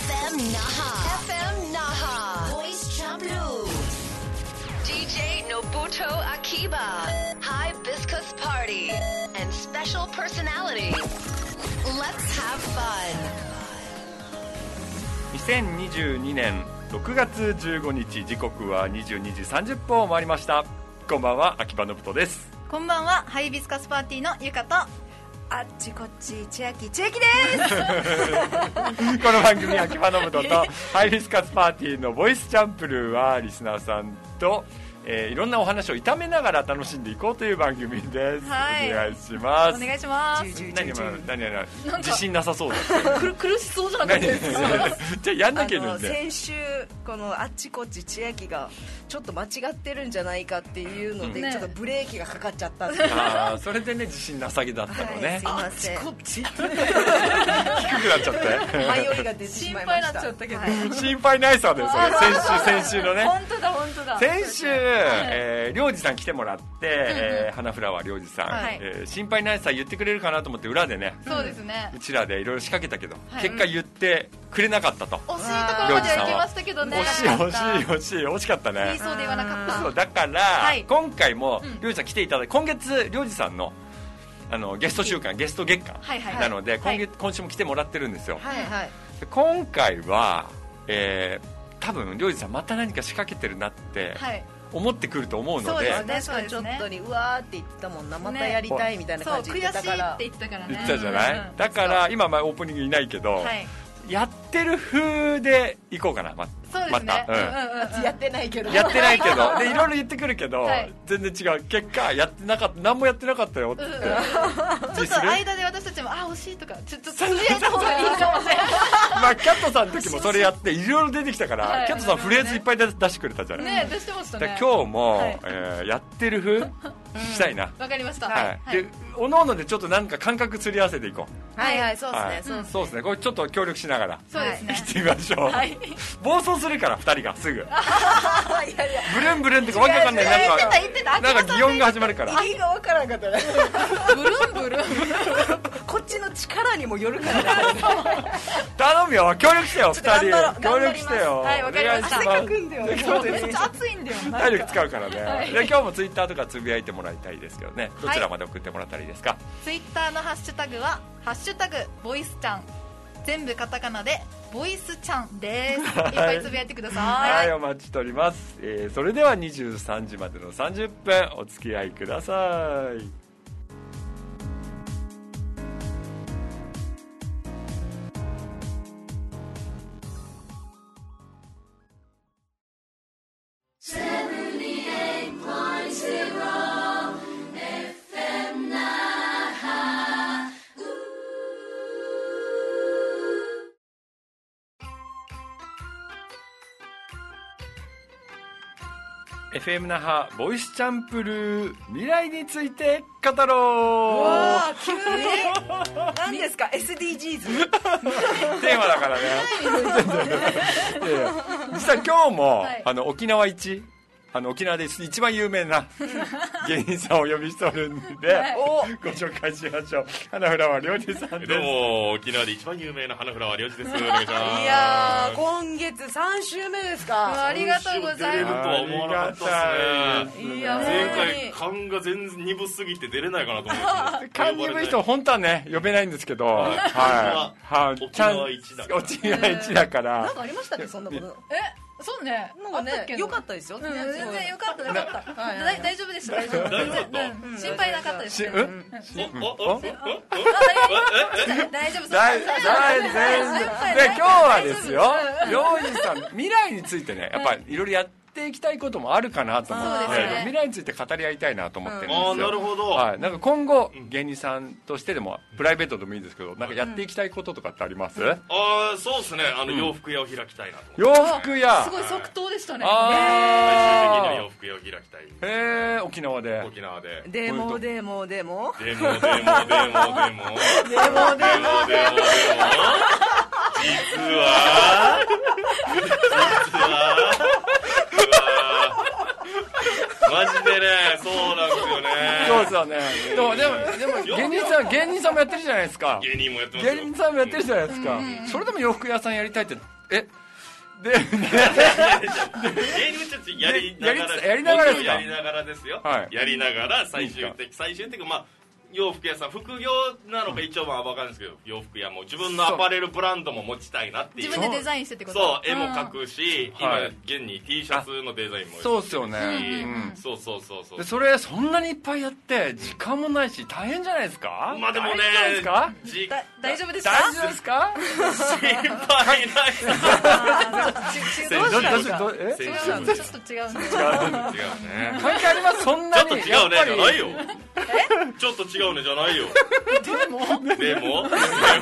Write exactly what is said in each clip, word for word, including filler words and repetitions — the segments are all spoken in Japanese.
エム Naha エフエム Naha Voice Champloo D J Nobuto Akiba Hibiscus Party and special personality Let's have fun にせんにじゅうにねんろくがつじゅうごにち、時刻はにじゅうにじさんじゅっぷんを回りました。こんばんは、秋葉信人です。 こんばんは、ハイビスカスパーティーのゆかと、 あっちこっち千秋千秋ですこの番組、秋葉信人とハイビスカスパーティーのボイスチャンプルーはリスナーさんと、えー、いろんなお話を炒めながら楽しんでいこうという番組です。はい、お願いします。 お願いします。 何何何何自信なさそうだって苦しそうじゃなかったですかじゃあやんなきゃいいのにね。 先週このあっちこっち千秋がちょっと間違ってるんじゃないかっていうので、うん、ちょっとブレーキがかかっちゃったんで、 あそれでね自信なさげだったのね、はい、 すいません、あっちこっち低くなっちゃって迷いが出てしまいました。 心配になっちゃったけど、 はい、 心配ないさですそれ先週先週のね本当だ本当だ先週、えー、りょうじさん来てもらって、うんうんえー、花フラワーりょうじさん、はいえー、心配ないさ言ってくれるかなと思って裏でね、 そうですね、 うちらでいろいろ仕掛けたけど、はい、結果言ってくれなかったと、 惜しいところまでは行きましたけどね、 惜しい惜しい惜しい惜しかったね、 言いそうで言わなかった。 そうだから、はい、今回もりょうじさん来ていただいて、今月りょうじさんのあのゲスト週間ゲスト月間、はいはい、なので、はい、今月今週も来てもらってるんですよ、はいはい、で今回は、えー、多分りょうじさんまた何か仕掛けてるなって、はい思ってくると思うので、 そうですね、確かにちょっとにうわーって言ってたもんな、またやりたいみたいな感じで言ってたから、 そう悔しいって言ってたからね、 言ってたじゃない、うん、だから今まあオープニングいないけど、はい、やってる風でいこうかな、まそうですね、 また、うんうんうん、やってないけどやってないけどでいろいろ言ってくるけど、はい、全然違う結果やってなかった何もやってなかったよって、うんうん、 ちょっと間で私たちもあ惜しいとかちょっとつぶやいた方がいいかもしれないまあキャットさんの時もそれやっていろいろ出てきたから、はい、キャットさんフレーズいっぱい出してくれたじゃない、 ね、出してましたね。 今日も、はいえー、やってる風したいな。 わかりました。 はい。で、おのおのでちょっとなんか感覚釣り合わせていこう。はいはい、そうですね。 そうですね。これちょっと協力しながら。 そうですね。 行ってみましょう。はい。暴走するから二人がすぐ。いやいや。 ブルンブルンってわけわかんないなんかなんか擬音が始まるから。 意味がわからんかったね。 ブルンブルン。 こっちの力にもよるからね。 頼むよ。協力してよ二人。協力してよ。 はい、わかりました。 汗かくんだよ。めっちゃ暑いんだよ。 体力使うからね。で今日もツイッターとかつぶやいてもらいたいですけどね。どちらまで送ってもらったらいいですか。 ツイッターのハッシュタグはハッシュタグボイスちゃん、全部カタカナでボイスちゃんですいっぱいつぶやいてください。 はい、お待ちしております、えー、それではにじゅうさんじまでのさんじゅっぷんお付き合いください。エフエム 那覇ボイスチャンプルー、未来について語ろう。 わー急に何ですか エスディージーズテーマだからね実は今日も、はい、あの沖縄一あの沖縄で一番有名な芸人さんをお呼びしておるんで、はい、ご紹介しましょう。花フラワーりょうじさんです。 どうも沖縄で一番有名な花フラワーりょうじです。お願いします。 いやー今月さん週目ですか。 ありがとうございます。 出れるとは思わなかったですね。 いや前回勘が全然鈍すぎて出れないかなと思って勘鈍い人本当はね呼べないんですけど、はいはい、沖縄一だから沖縄一だからなんかありましたっけそんなこと。 えそうね、 なんかね、良かったですよ。 全然良かった良かった。大丈夫でした。大丈夫。心配なかったです。 うん。 大丈夫。 大全然。で今日はですよ、りょうじさん未来についてね、やっぱりいろいろやっていきたいこともあるかなと思って、未来について語り合いたいなと思ってるんですよ。 ああなるほど。 はい。なんか今後芸人さんとしてでもプライベートでもいいですけど、なんかやっていきたいこととかってあります？ ああそうですね。あの洋服屋を開きたいなと。 洋服屋。 すごい即答でしたね。 最終的には洋服屋を開きたい。 へえ沖縄で。 沖縄で。 でもでもでも。 でもでもでもでも。でもでもでもでも。実は。実は。マジでね、そうなんですよね。 そうですよね。でも、でも、でも芸人さん、芸人さんもやってるじゃないですか。 芸人もやってますよ。 芸人さんもやってるじゃないですか。それでも洋服屋さんやりたいってえで芸人たちやりながらやりながらですか？ やりながらですよ、 はい、 やりながら最終的最終的にまあ洋服屋さん副業なのか一応まあ分かるんですけど、洋服屋も自分のアパレルブランドも持ちたいなっていう。 自分でデザインしてってこと？ そう絵も描くし、今現に T シャツのデザインもそうですよね、 うん、そうそうそうそう。 でそれそんなにいっぱいやって時間もないし大変じゃないですか？ まあでもね大丈夫ですか？ 大丈夫ですか？ 大丈夫ですか？ 心配ないちょっと違うんです違うね関係あります？そんなにちょっと違うねじゃないよちょっと違うねじゃないよでもでもでもでもでも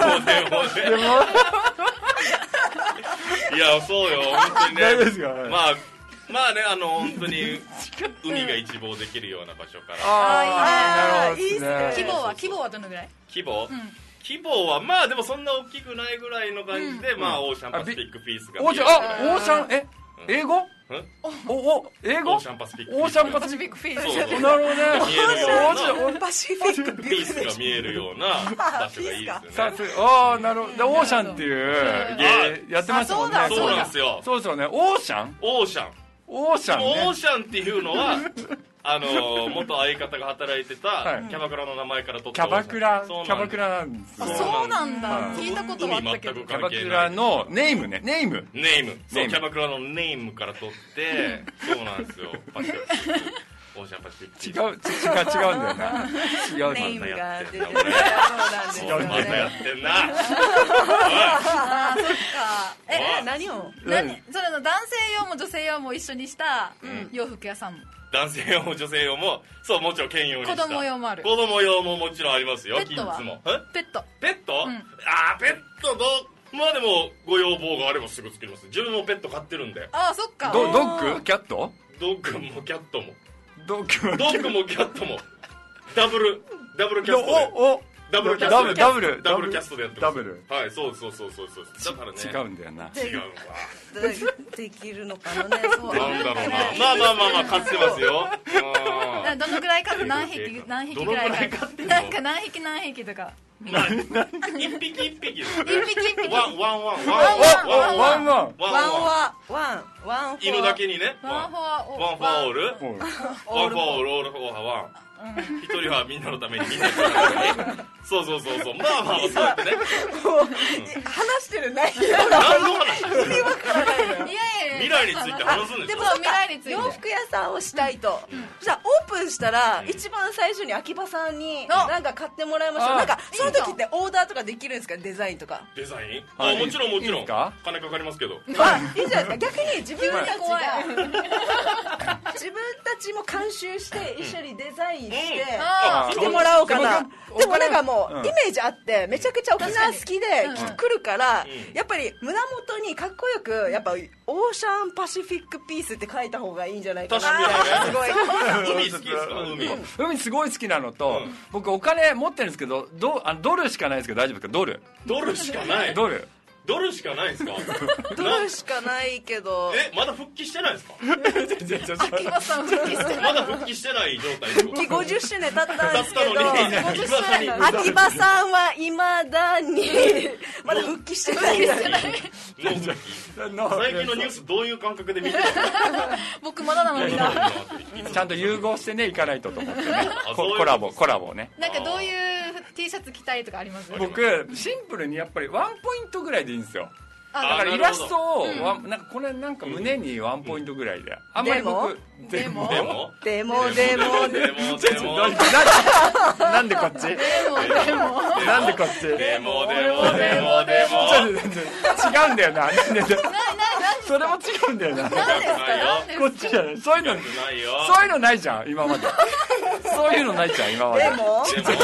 いやそうよ本当にね。 大丈夫ですか？ まあまあねあの本当に海が一望できるような場所から。 ああいいですね。 規模は規模はどのぐらい？ 規模、規模はまあでもそんな大きくないぐらいの感じで、まあオーシャンパシフィックピースが見える。 あオーシャンえ英語？おお英語？ オーシャンパシフィックオーシャンパシフィックピース。 なるほどね。 見えるようなパシフィックピースが見えるような場所がいいですよね。 ああなるほど。でオーシャンっていうゲーやってましたもんね。 そうなんですよ。 そうですよね。オーシャン？ オーシャン。 オーシャンね。 オーシャンっていうのはあの元相方が働いてたキャバクラの名前から取ったキャバクラキそうャバクラなんですよ。 そうなんだ。聞いたことはあったけど。 キャバクラのネームね。ネーム。 ネーム。そうキャバクラのネームから取ってそうなんですよ。パシフィック。オーシャンパシフィック。 違う違う違うんだよな。違うネームが出てる。 そうなんですよ。またやってんな。 あそっか。 え何を？ 何？それの男性用も女性用も一緒にした洋服屋さんも。 男性用も女性用もそうもちろん兼用にした。 子供用もある。 子供用ももちろんありますよ。 ペットは？ キッズも。 ペット。 ペット？ああペットどう？まあでもご要望があればすぐ作ります。自分もペット飼ってるんで。 ああそっか。 ドドッグ？キャット？ ドッグもキャットも。 ドッグドッグもキャットもダブルダブルキャストでおおダブルキャストでダブルダブルキャストでやってます。 ダブルはいそうそうそうそうそうだからね違うんだよな。 違うわできるのかなね。そうなんだろうな。まあまあまあまあ飼ってますよ。 どのぐらい飼って何匹何匹ぐらい飼ってなんか何匹何匹とか。 まあ一匹一匹ですね。 一匹一匹。 ワンワンワンワンワンワンワンワンはワンワン犬だけにね。 ワンフォアワンフォアオール。ワンフォアオールオールフォアワン。一人はみんなのためにみんなのために。そうそうそうそう。まあまあそうやってね。 話してる内容何の話？ 意味わからないのよ。 いやいや未来について話すんでしょ。 でも未来について洋服屋さんをしたいと、じゃあオープンしたら一番最初に秋葉さんになんか買ってもらいましょう。なんかその時ってオーダーとかできるんですか？デザインとか。 デザイン？あもちろんもちろん。金かかりますけど。 あいいじゃないですか。逆に自分たちが自分たちも監修して一緒にデザインして着てもらおうかな。でもなんかもうイメージあってめちゃくちゃ沖縄好きで来るからやっぱり胸元にかっこよくやっぱオーシャンパシフィックピースって書いた方がいいんじゃないかな。すごい海好きですか？海海すごい好きなのと僕お金持ってるんですけどドあドルしかないですけど大丈夫ですか？ドルドルしかないドルドルしかないんですか？ ドルしかないけどえまだ復帰してないですか？ 秋葉さん復帰してまだ復帰してない状態復帰ごじゅっしゅうねん経ったんですけどに秋葉さんはいまだにまだ復帰してないですよね。 最近のニュースどういう感覚で見てるの？ 僕まだなのにな。 ちゃんと融合してねいかないとと思ってねコラボコラボね。 なんかどういう T シャツ着たいとかあります？ 僕シンプルにやっぱりワンポイントぐらいでいいんですよ。だからイラストをなんかこれなんか胸にワンポイントぐらいであんまり僕でもでもでもでもでもでもなんでこっちなんでこっちでもでもでもでも違うんだよな。それも違うんだよな。こっちじゃない。そういうのそういうのないじゃん今まで。そういうのないじゃん今まで。 でもでも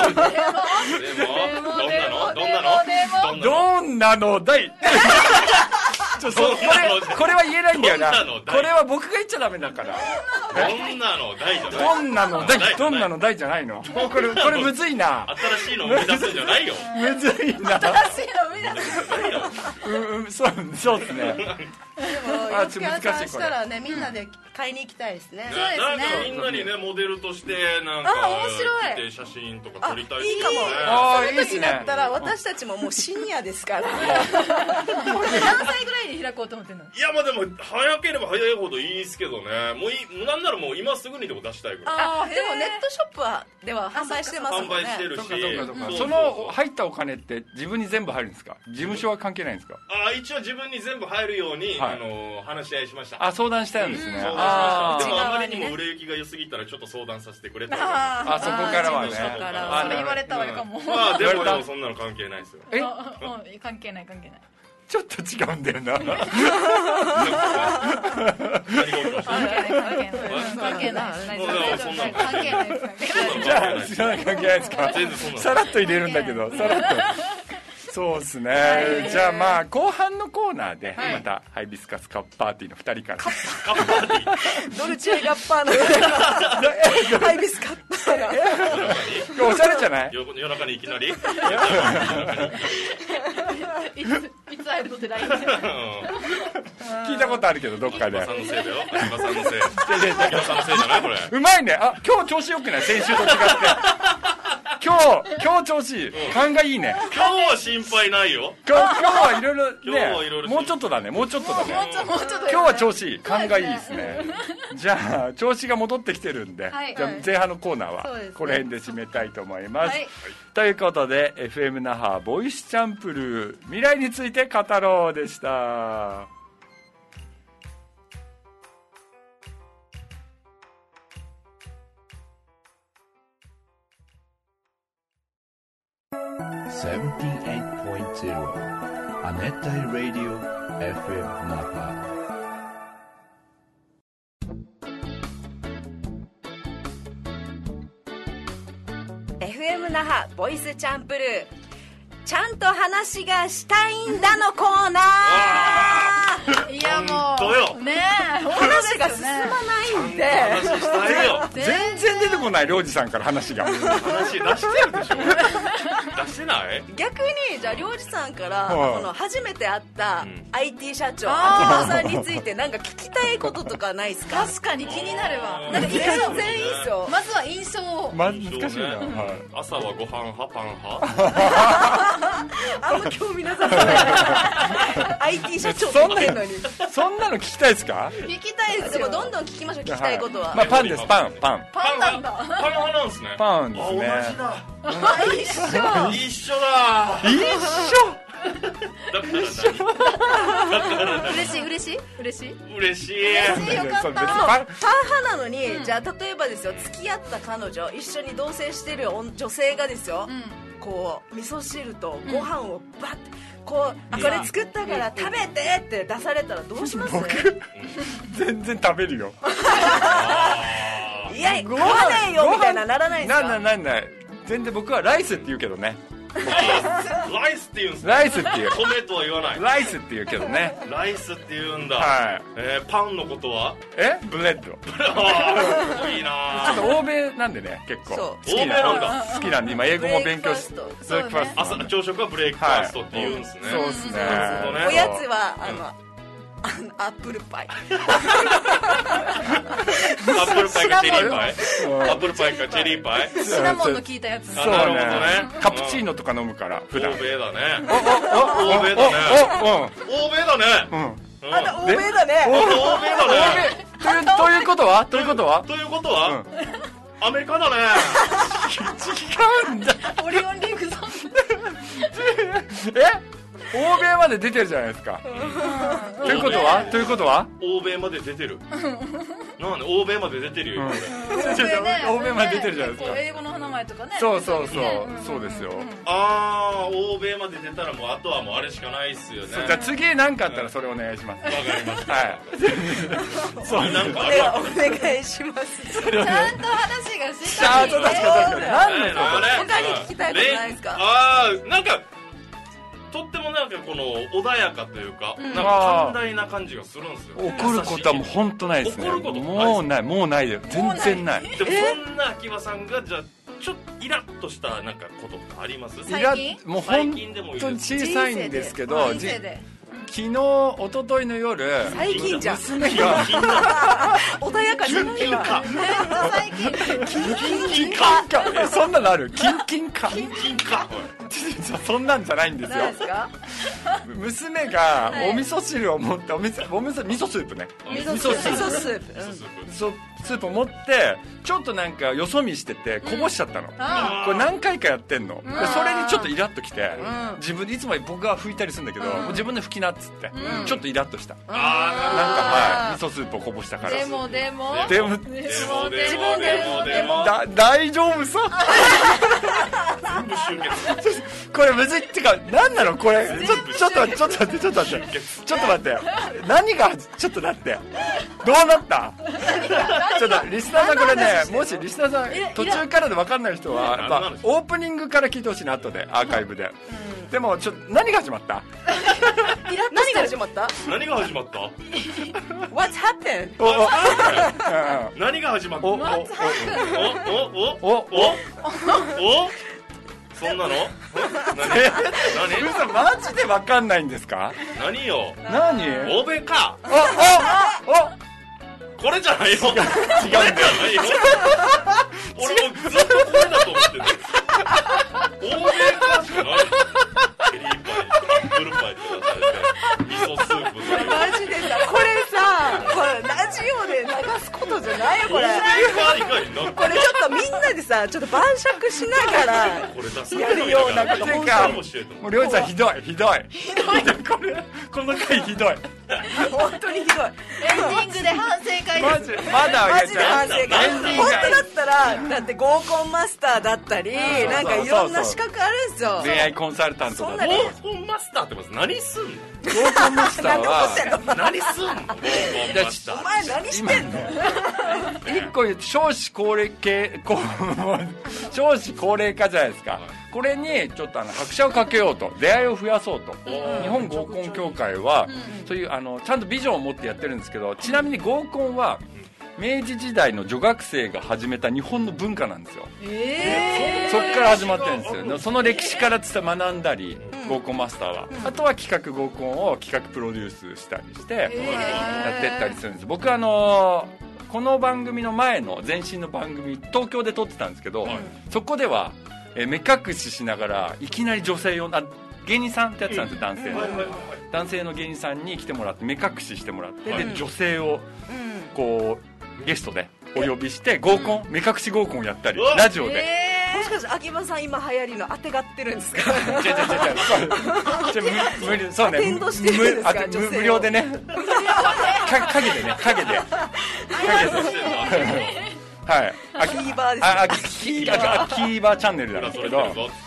どんなのどんなのだい。ちょそこれこれは言えないんだよな。これは僕が言っちゃダメだから。 どんなの大じゃない。 どんなの大どんなの大じゃないの。これこれむずいな。 新しいの生み出すんじゃないよ。 むずいな。 新しいの生み出す。 うんそうそうですね。 でも洋服屋さんしたらねみんなで買いに行きたいですね。 そうですね。 なんかみんなにねモデルとしてなんか来て写真とか撮りたいですね。 いいかも。そういう時だったら私たちももうシニアですから。 何歳ぐらいに開開こうと思ってんの？ いやまあでも早ければ早いほどいいですけどね。もういい、なんならもう今すぐにでも出したいぐらい。 あでもネットショップはでは販売してますもんね。 販売してるし、 そうかそうかそうか。その入ったお金って自分に全部入るんですか？事務所は関係ないんですか？ あ一応自分に全部入るように、はい、あの話し合いしました。 あ相談したんですね。 相談しました。でもあまりにも売れ行きが良すぎたらちょっと相談させてくれと。 あそこからはね。 それ言われたわよかも。 まあでもでもそんなの関係ないですよ。 え？ 関係ない関係ない。 ちょっと違うんだよな。 関係ない。関係ない。 じゃあ知らない関係ないですか？さらっと入れるんだけど、さらっと。そうですね、はい、じゃあまあ後半のコーナーでまた、はい、ハイビスカスカップパーティーのふたりからカッパーティードルチェガッパーのハイビスカッパーがおしゃれじゃない？ 夜中にいきなりいついつ会えるのってラインで聞いたことあるけどどっかで秋葉さんのせいだよ。秋葉さんのせい秋葉さんのせいじゃないこれ。 うまいね。あ今日調子よくない？先週と違って今日今日調子いい、うん、勘がいいね。 今日は心配ないよ。 今日今日はいろいろねもうちょっとだねもうちょっとだね。今日は調子いい勘がいいですね。じゃあ調子が戻ってきてるんで、はい、じゃあ前半のコーナーはこの辺で締めたいと思います、はい、ということで エフエム 那覇ボイスチャンプルー未来について語ろうでした。 セブンティーエイトポイントゼロ 亜熱帯ラディオ エフエム 那覇。 エフエム 那覇ボイスチャンプルーちゃんと話がしたいんだのコーナー。 いやもうねえ話が進まないんで話したいよ。 全然出てこない領事さんから話が話出してるでしょ。出してない？ 逆にじゃあ領事さんから、はい、この初めて会った アイティー 社長秋葉さんについてなんか聞きたいこととかないですか？ 確かに気になるわ。 なんか全然いいっすよ。 まずは印象を。 まず難しいな、はい、 朝はご飯派パン派あんま興味なさそうだねアイティー 社長って言ってんのにそんなの聞きたいですか？ 聞きたいですよ。 でもどんどん聞きましょう聞きたいことは、 はい、まあパンですパンパンパンなんだ。 パン派なんですね。 パンですね。 あ同じだ一緒一緒だ一緒だから何？ 嬉しい嬉しい嬉しい嬉しい嬉しいよかった。パン派なのに、うん、じゃあ例えばですよ付き合った彼女一緒に同棲してる女性がですよ、うん、こう味噌汁とご飯をバッてこうこれ作ったから食べてって出されたらどうします？ 僕全然食べるよいや食わねえよみたいなならないですか？ なんないなんない全然僕はライスって言うけどね。 ライスって言うんですね。 ライスって言う。 米とは言わない。 ライスって言うけどね。 ライスって言うんだ。 はい。 えー、パンのことは？ え？ブレッド。 いいな。 ちょっと欧米なんでね結構。 そう。欧米なんだ。 好きなんで今英語も勉強して。 ブレイクファースト。 朝朝食はブレイクファーストって言うんですね。 そうですね。 おやつはあの。アップルパイアップルパイかチェリーパイアップルパイかチェリーパイシナモンの効いたやつ。 そうね。カプチーノとか飲むから普段。 欧米だね。 欧米だね。欧米だね。 あんた欧米だね。 欧米だね。 ということはということはということはアメリカだね。 違うんだ。 オリオンリングさん。 え？欧米まで出てるじゃないですか。ということはということは欧米まで出てる。なんで欧米まで出てるよ。 欧米まで出てるじゃないですか。 英語の名前とかね。 そうそうそうそうですよ。 ああ欧米まで出たらもうあとはもうあれしかないっすよね。 じゃあ次何かあったらそれお願いします。 わかりました。 はい。 そうなんかお願いします。 ちゃんと話がしたい。 ちゃんと確か確かに。何の他に聞きたいことないですか？ ああなんか。とってもなんかこの穏やかというか、うん、なんか寛大な感じがするんですよ。 怒ることはもう本当ないですね。 怒ることもうないもうないで全然ない。 でもそんな秋葉さんがじゃあちょっとイラッとしたなんかことってあります？ 最近？ もう本当に小さいんですけど、昨日一昨日の夜最近じゃん娘が穏やかじゃないか最近キンキンかそんなのあるキンキンかキンキンかそんなんじゃないんですよ。 何ですか？ 娘がお味噌汁を持って、お味噌、お味噌、味噌スープね。 味噌スープ。味噌スープ。 そうスープを持ってちょっとなんかよそ見しててこぼしちゃったの、うん、これ何回かやってんの、うん、でそれにちょっとイラッときて、うん、自分いつも僕が拭いたりするんだけど、うん、もう自分で拭きなっつって、うん、ちょっとイラッとした、うん、なんかはい味噌スープをこぼしたから。 でもでもでもでもでもでもでもだ大丈夫さ全部集結これむずいってか何なのこれちょちょっと待ってちょっと待ってちょっと待ってちょっと待って何がちょっと待ってどうなったちょっとリスナーさんこれねもしリスナーさん途中からで分かんない人は、まあ、オープニングから聞いてほしいな後でアーカイブで、うん、でもちょ何が始まった何が始まった何が始まった What's happened おお何が始まったおおおおおおおおそんなの何何嘘マジで分かんないんですか何よ何欧米かおおおこれじゃないよ違うんだよ俺もずっとこれだと思ってる欧米かしかないケリーパイアップルパイとかされて味噌スープマジでさこれさこれラジオで流すことじゃないよこれこれちょっとみんなでさちょっと晩酌しながらやるようなこと本当にもうりょうさんひどいひどいひどいこれこの回ひどい本当にひどいエンディングで反省会マジまだマジで反省会本当だったらだって合コンマスターだったりなんかいろんな資格あるんですよ。 恋愛コンサルタントだと合コンマスターって何すんの合コンマスターは何すんのお前何してんの一個言うと少子高齢系少子高齢化じゃないですか。これにちょっとあの拍車をかけようと出会いを増やそうと日本合コン協会はそういうあのちゃんとビジョンを持ってやってるんですけど、ちなみに合コンは明治時代の女学生が始めた日本の文化なんですよ、えー、そ, そっから始まってるんですよ。その歴史から学んだり合コンマスターは、あとは企画合コンを企画プロデュースしたりしてやってったりするんです。僕あのこの番組の前の前身の番組東京で撮ってたんですけど、はい、そこではえ目隠ししながらいきなり女性をあ芸人さんってやってたんですよ、男性の男性の芸人さんに来てもらって目隠ししてもらって、はい、で女性をこうゲストでお呼びして合コン目隠し合コンをやったりラジオで、 えー、もしかして秋葉さん今流行りの当てがってるんですか違う違う違うそう無理そうねアテンドしてるんですか無, 無料でね影でね影で影ではい、 アキーバーです、ね、 あキーバーアキーバーチャンネルなんですけどや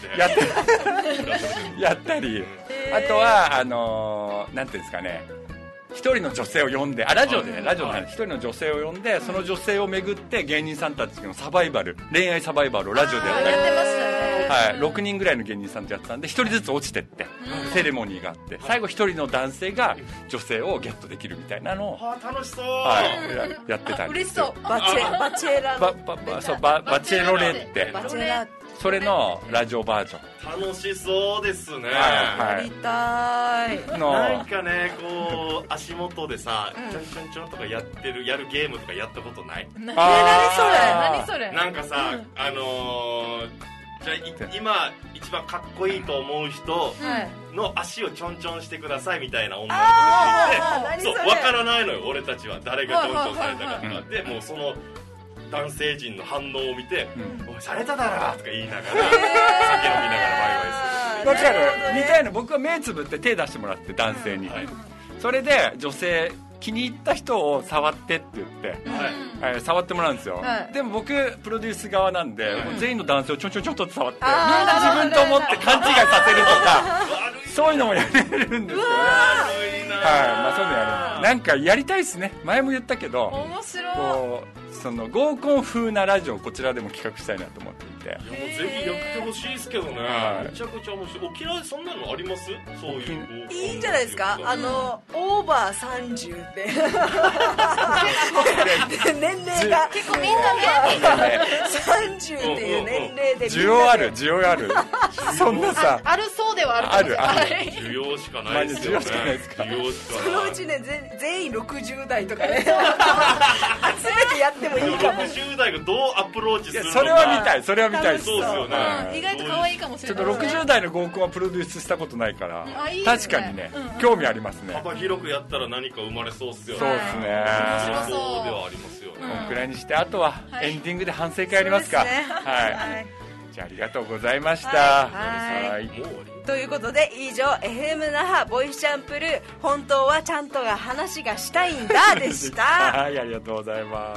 ったやったり、あとはあのー、なんていうんですかね、一人の女性を呼んであラジオでねラジオで一人の女性を呼んでその女性を巡って芸人さんたちのサバイバル恋愛サバイバルをラジオでやったりやってましたね、 はい、ろくにんぐらいの芸人さんとやってたんでひとりずつ落ちてってセレモニーがあって最後ひとりの男性が女性をゲットできるみたいなのを、 はあ、楽しそう、 はい、や, やってたんですよ。 嬉しそうバチェバチェラバババそうババチェロレってバチェラそれのラジオバージョン楽しそうですね、 はい、 やりたいのなんかねこう足元でさ、うん、ちょんちょんちょんとかやってるやるゲームとかやったことない？ な何それ何それなんかさ、うん、あのー、じゃあ今一番かっこいいと思う人の足をちょんちょんしてくださいみたいな女の子がいて、そう分からないのよ俺たちは誰がちょんちょんされたかとかでもうその男性陣の反応を見て、うん、おいされただろとか言いながら、酒飲みながらワイワイする。 わかるみたいな。僕は目つぶって手出してもらって男性に、はい、それで女性気に入った人を触ってって言って、はいはい、触ってもらうんですよ、はい、でも僕プロデュース側なんで、はい、もう全員の男性をちょんちょんちょんと触ってみんな自分と思って勘違いさせるとかそういうのもやれるんですよね。はい、まあそういうのやる。なんかやりたいですね。前も言ったけど面白いこうその合コン風なラジオをこちらでも企画したいなと思っていて、いやもうぜひやってほしいですけどね、はい、めちゃくちゃ面白い。沖縄でそんなのあります？そういういいんじゃないですか。あのオーバーさんじゅうで年齢が結構みんなねさんじゅうっていう年齢で需要ある需要あるそんなさあ, あるそうではあるあるある需要しかないですよね。 需要しかないそのうちね全員ろくじゅう代とかね集めてやっててもいいかも。 ろくじゅう代がどうアプローチするのか、 それは見たい、それは見たいです。 そうですよね、 うん、意外と可愛いかもしれない。 ちょっとろくじゅう代の合コンはプロデュースしたことないから、 あ、いいですね、 確かにね、うん、興味ありますね。 幅広くやったら何か生まれそうですよね。 そうですね、 面白そうではありますよね。 こんくらいにして、あとはエンディングで反省会ありますか。はい、はい、じゃあありがとうございました。はいはい、 もうということで以上 エフエム 那覇ボイスチャンプルー本当はちゃんとが話がしたいんだでしたはい、ありがとうございます。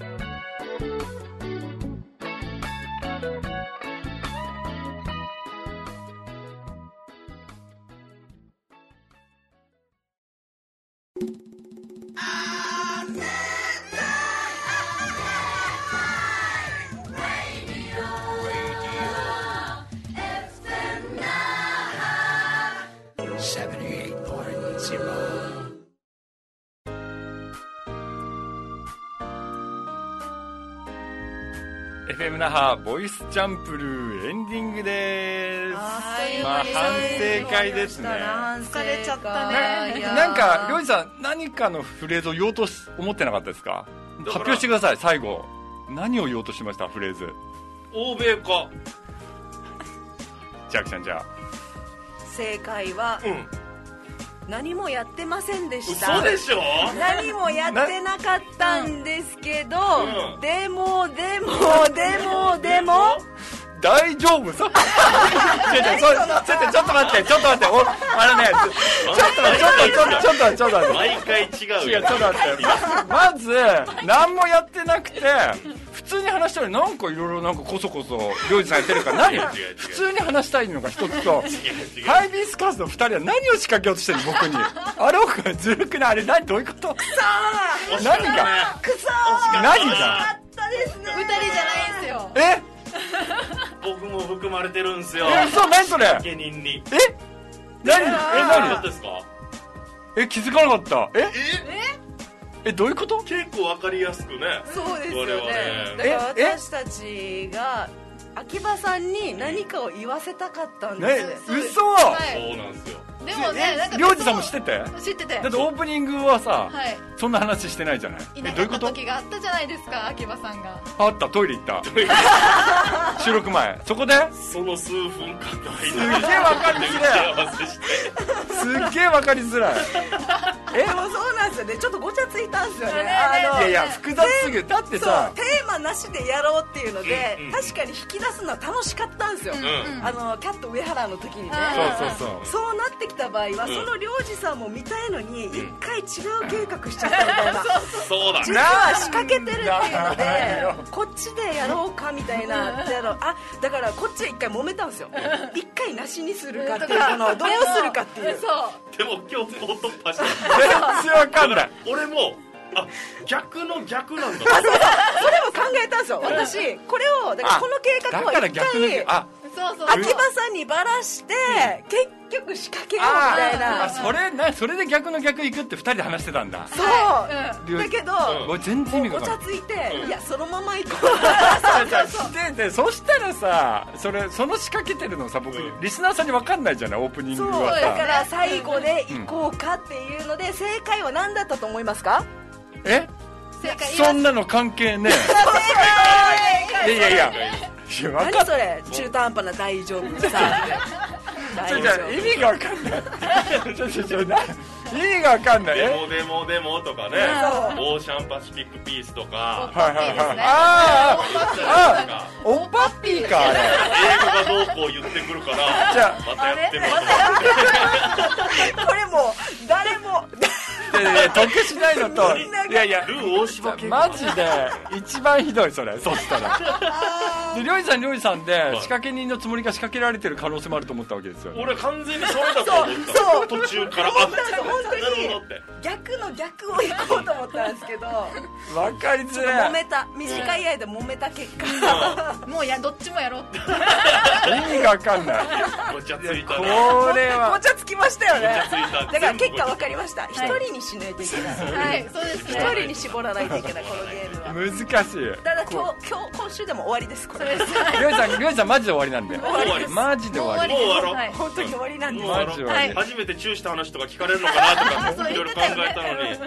エフエム 那覇ボイスチャンプルーエンディングです。まあ反省会ですね。 疲れちゃったね。 な, なんかりょうじさん何かのフレーズを言おうと思ってなかったですか。発表してください。最後何を言おうとしました。フレーズ。 欧米か。 ジャックちゃん、じゃあ正解は、うん、何もやってませんでした。 嘘でしょ。 何もやってなかったんですけど、うん、でもでもでもでも大丈夫さ。ちょっとちょっと待ってちょっと待っておあのねちょっと待ってちょっとちょっとちょっと待って毎回違うよ。 違うちょっと待ってまず何もやってなくて普通に話したらなんかいろいろなんかこそこそりょうじさんやってるから何普通に話したいのが一つとハイビスカスの二人は何を仕掛けようとしてる僕にあれ僕ずるくないあれ何どういうことくそー何がくそー何が惜しかったですね。 二人じゃないんですよ。 え僕も含まれてるんですよ。 えそう何それ芸人に。 え何え何何ですか。 え気づかなかったえええどういうこと。 結構わかりやすくね。 そうですよね。だから私たちが秋葉さんに何かを言わせたかったんです。 ね、嘘。 そうなんですよ。 でもね、なんかりょうじさんも知ってて知っててだってオープニングはさ、はい、そんな話してないじゃない。 いなかった時があったじゃないですか秋葉さんが。 あったトイレ行った収録前そこでその数分間の間すっげえ分かりづらいすっげえ分かりづらいえでもそうなんですよね。ちょっとごちゃついたんですよね。 あのいやいや複雑すぎる。だってさテーマなしでやろうっていうので、うんうん、確かに引き出すのは楽しかったんですよ、うんうん、あのキャット上原の時にね。 そうそうそうそうなってきた場合は、うん、そのりょうじさんも見たいのに一回違う計画しちゃったみたいな、うん、 そうだね。 実は仕掛けてるっていうのでこっちでやろうかみたいなあだからこっちで一回揉めたんですよ。一回なしにするかっていうのをどうするかっていう。 そうでも今日高突破して全然わかんない。 俺もあ逆の逆なんだ。 あそうそうそれも考えたんですよ私。これをだからこの計画を一回あそうそう秋葉さんにばらして、うん、結局仕掛けようみたいな。 あそれなそれで逆の逆行くってふたりで話してたんだ。 そう、はいうん、だけど、 うん、全然意味がごちゃついて、うん、いやそのまま行こうそうそうででそしたらさそれその仕掛けてるのさ僕、うん、リスナーさんに分かんないじゃないオープニングはさ。 そうだから最後で行こうかっていうので、うん、正解は何だったと思いますか。 え正解そんなの関係ねえ。いやいやいや何それ中途半端な大丈夫さちょちょ意味が分かんないちょちょちょ意味が分かんない。 デモデモデモとかねオーシャンパシフィックピースとかはいはいはいああオッパッピーかあれ英語がどうこう言ってくるからじゃあまたやってみようこれもう誰も得しないのといやいやルー大柴系マジで一番ひどいそれ。そしたらでりょうじさんりょうじさんで仕掛け人のつもりが仕掛けられてる可能性もあると思ったわけですよ。 俺完全にそれだと思ったそう途中から思ったんですよ本当に逆の逆を行こうと思ったんですけど分かりづらい。 揉めた短い間揉めた結果もうやどっちもやろうって意味が分かんない。 ごちゃついたこれはごちゃつきましたよね。だから結果分かりました。一人にしないといけないはいそうですね。 一人に絞らないといけないこのゲームは難しい。 ただ今日今日今週でも終わりですこれ。 りょうじさんりょうじさんマジで終わりなんで終わりマジで終わりもう終わろう、 はい、 本当に終わりなんです。 マジ終わり初めてチューした話とか聞かれるのかなとかいろいろ考えたのにあそ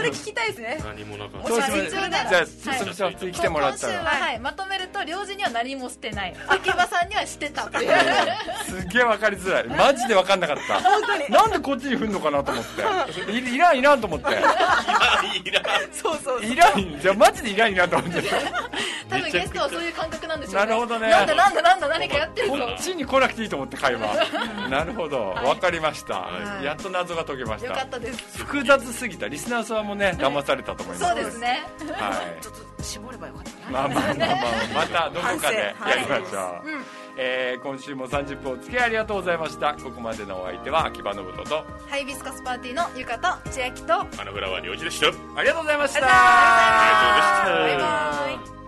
それ聞きたいですね。 何もなかった。 そうしましょう。じゃあその次来てもらったら、 今週は、はい、まとめると領事には何もしてない、秋葉さんにはしてたっていうすげえ分かりづらい、マジで分かんなかった本当になんでこっちに振んのかなと思ってい, いらんいらんと思っていらんそうそうそう、 いらん、じゃあマジでいらんいらんと思って多分ゲストはそういう感覚なんでしょうね。 なるほどね。 なんだなんだなんだ何かやってるぞ。 こっちに来なくていいと思って会話なるほど、分かりました、はい、やっと謎が解けました。 よかったです。 複雑すぎたリスナーさんもね騙されたと思います。 そうですね、 はい、ちょっと絞ればよかったな。 まあまあまあまあまたどこかでやりましょう、はい、うん、えー、今週もさんじゅっぷんお付き合いありがとうございました。ここまでのお相手は秋葉信人とハイビスカスパーティーのゆかと千秋と花フラワー領事でした。 ありがとうございました。 ありがとうございました。バイバイ。